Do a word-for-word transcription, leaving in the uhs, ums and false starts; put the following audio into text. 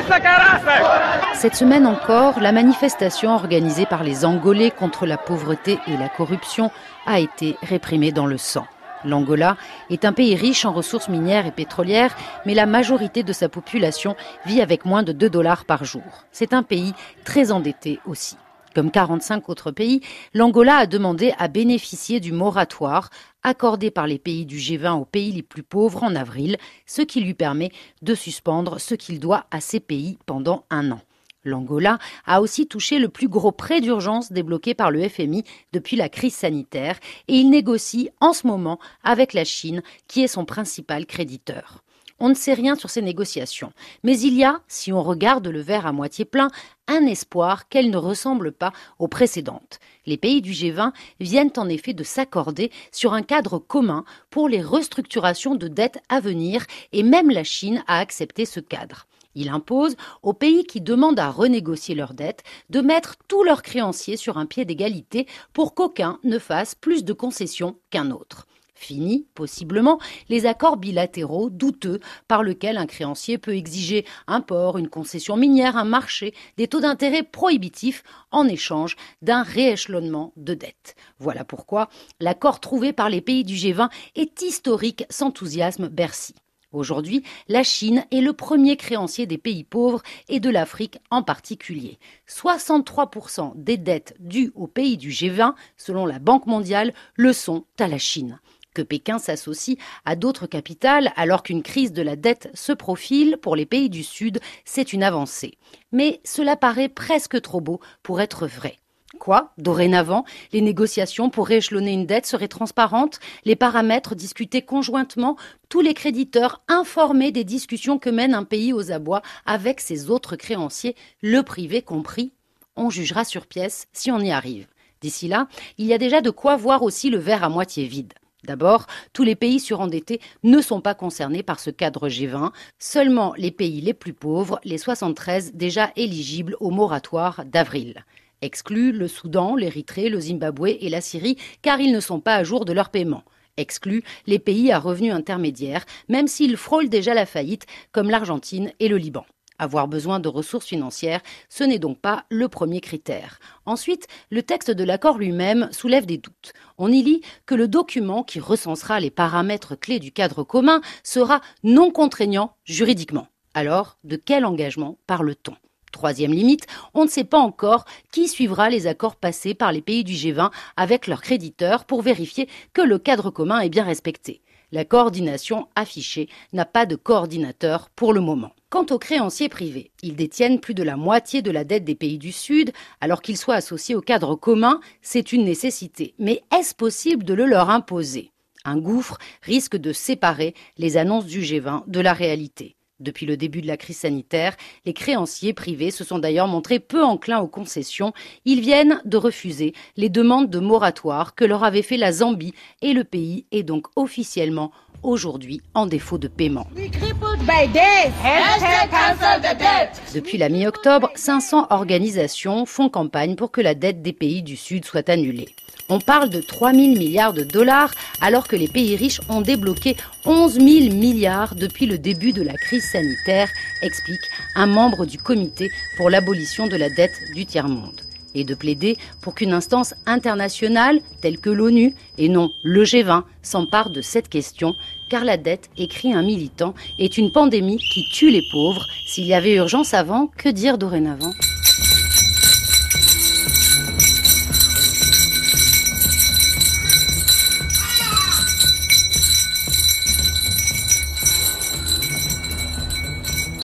Cette semaine encore, la manifestation organisée par les Angolais contre la pauvreté et la corruption a été réprimée dans le sang. L'Angola est un pays riche en ressources minières et pétrolières, mais la majorité de sa population vit avec moins de deux dollars par jour. C'est un pays très endetté aussi. Comme quarante-cinq autres pays, l'Angola a demandé à bénéficier du moratoire accordé par les pays du G vingt aux pays les plus pauvres en avril, ce qui lui permet de suspendre ce qu'il doit à ces pays pendant un an. L'Angola a aussi touché le plus gros prêt d'urgence débloqué par le F M I depuis la crise sanitaire et il négocie en ce moment avec la Chine qui est son principal créditeur. On ne sait rien sur ces négociations, mais il y a, si on regarde le verre à moitié plein, un espoir qu'elles ne ressemblent pas aux précédentes. Les pays du G vingt viennent en effet de s'accorder sur un cadre commun pour les restructurations de dettes à venir et même la Chine a accepté ce cadre. Il impose aux pays qui demandent à renégocier leurs dettes de mettre tous leurs créanciers sur un pied d'égalité pour qu'aucun ne fasse plus de concessions qu'un autre. Fini, possiblement, les accords bilatéraux douteux par lesquels un créancier peut exiger un port, une concession minière, un marché, des taux d'intérêt prohibitifs en échange d'un rééchelonnement de dettes. Voilà pourquoi l'accord trouvé par les pays du G vingt est historique, s'enthousiasme Bercy. Aujourd'hui, la Chine est le premier créancier des pays pauvres et de l'Afrique en particulier. soixante-trois pour cent des dettes dues aux pays du G vingt, selon la Banque mondiale, le sont à la Chine. Que Pékin s'associe à d'autres capitales alors qu'une crise de la dette se profile pour les pays du Sud, c'est une avancée. Mais cela paraît presque trop beau pour être vrai. Quoi ? Dorénavant, les négociations pour rééchelonner une dette seraient transparentes, les paramètres discutés conjointement, tous les créditeurs informés des discussions que mène un pays aux abois avec ses autres créanciers, le privé compris. On jugera sur pièce si on y arrive. D'ici là, il y a déjà de quoi voir aussi le verre à moitié vide. D'abord, tous les pays surendettés ne sont pas concernés par ce cadre G vingt, seulement les pays les plus pauvres, les soixante-treize déjà éligibles au moratoire d'avril. Exclus le Soudan, l'Érythrée, le Zimbabwe et la Syrie, car ils ne sont pas à jour de leur paiement. Exclus les pays à revenus intermédiaires, même s'ils frôlent déjà la faillite, comme l'Argentine et le Liban. Avoir besoin de ressources financières, ce n'est donc pas le premier critère. Ensuite, le texte de l'accord lui-même soulève des doutes. On y lit que le document qui recensera les paramètres clés du cadre commun sera non contraignant juridiquement. Alors, de quel engagement parle-t-on ? Troisième limite, on ne sait pas encore qui suivra les accords passés par les pays du G vingt avec leurs créditeurs pour vérifier que le cadre commun est bien respecté. La coordination affichée n'a pas de coordinateur pour le moment. Quant aux créanciers privés, ils détiennent plus de la moitié de la dette des pays du Sud, alors qu'ils soient associés au cadre commun, c'est une nécessité. Mais est-ce possible de le leur imposer ? Un gouffre risque de séparer les annonces du G vingt de la réalité. Depuis le début de la crise sanitaire, les créanciers privés se sont d'ailleurs montrés peu enclins aux concessions. Ils viennent de refuser les demandes de moratoire que leur avait fait la Zambie et le pays est donc officiellement aujourd'hui en défaut de paiement. Depuis la mi-octobre, cinq cents organisations font campagne pour que la dette des pays du Sud soit annulée. On parle de trois mille milliards de dollars alors que les pays riches ont débloqué onze mille milliards depuis le début de la crise sanitaire, explique un membre du comité pour l'abolition de la dette du tiers-monde. Et de plaider pour qu'une instance internationale telle que l'ONU et non le G vingt s'empare de cette question, car la dette, écrit un militant, est une pandémie qui tue les pauvres. S'il y avait urgence avant, que dire dorénavant ?